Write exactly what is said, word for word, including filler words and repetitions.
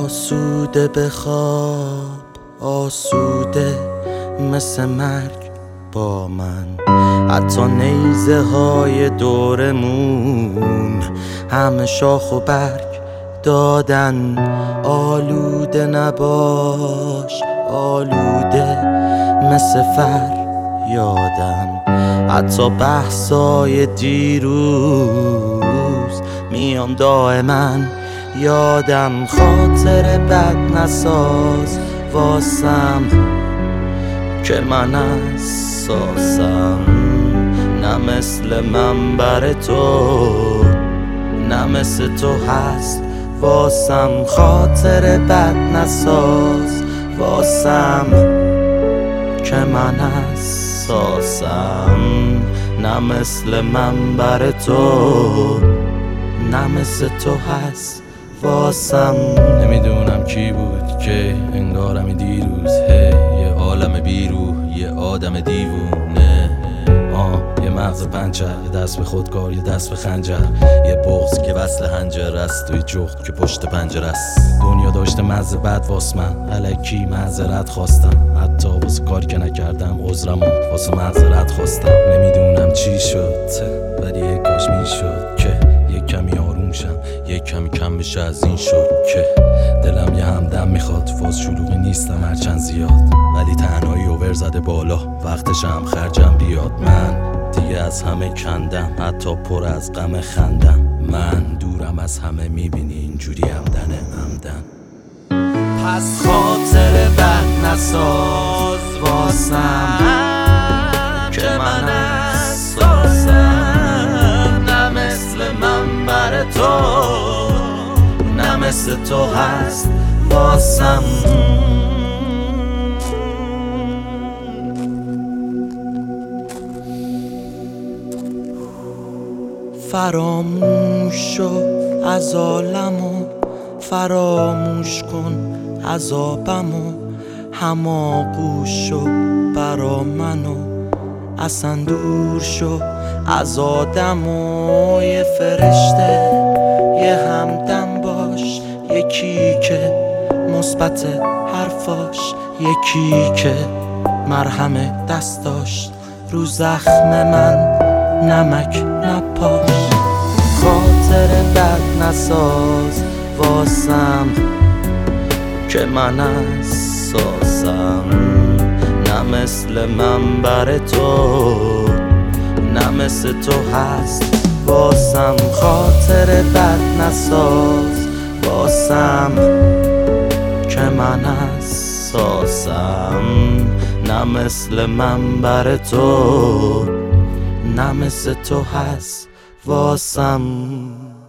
آسوده بخواب، آسوده مثل مرگ با من. حتی نیزه های دورمون همه شاخ و برگ دادن. آلوده نباش، آلوده مثل فریادم. حتی بحثای دیروز میان دائما یادم. خاطر بد نساز واسم که من اساسم نه مثل منبر تو، نه مثل تو هست واسم. خاطر بد نساز واسم که من اساسم نه مثل منبر تو، نه مثل تو هست واسم. نمیدونم کی بود که انگارم دیروز هی یه عالم بیروح، یه آدم دیوونه. آه یه مغز پنچر، یه دست به خودکار، یه دست به خنجر، یه بغض که وصل هنجر است و یه جغد که پشت پنجر است. دنیا داشته مزه بد واس من، الکی معذرت خواستم. حتی واسه کاری که نکردم عذرمو واسه معذرت خواستم. نمیدونم چی شد ولی یه کاش میشد که یه کمی آروم شم، یه کمی کم بشه از این شد که دلم یه همدم میخواد. فاز شلوغی نیستم هرچند زیاد، ولی تنهایی اوور زده بالا، وقتش هم خرجم بیاد. من دیگه از همه کندم، حتی پر از غم خندم. من دورم از همه میبینی اینجوری همدنه همدن. پس خاطر بد نساز واسم که من اساسم نه مثل منبر تو، نه مثل تو هست واسم. فراموش شو از عالمو، فراموش کن عذابمو. هماغوش شو برا منو، اصلا دور شو از آدمو. یه فرشته یه همدم باش، یکی که مثبت حرفاش، یکی که مرهم دست داشت رو زخم من نمک نپاش. خاطر بد نساز واسم که من اساسم نه مثل منبر تو، نه مثل تو هست واسم. خاطر بد نساز واسم که من اساسم نه مثل منبر تو، نه مثل تو هست واسم.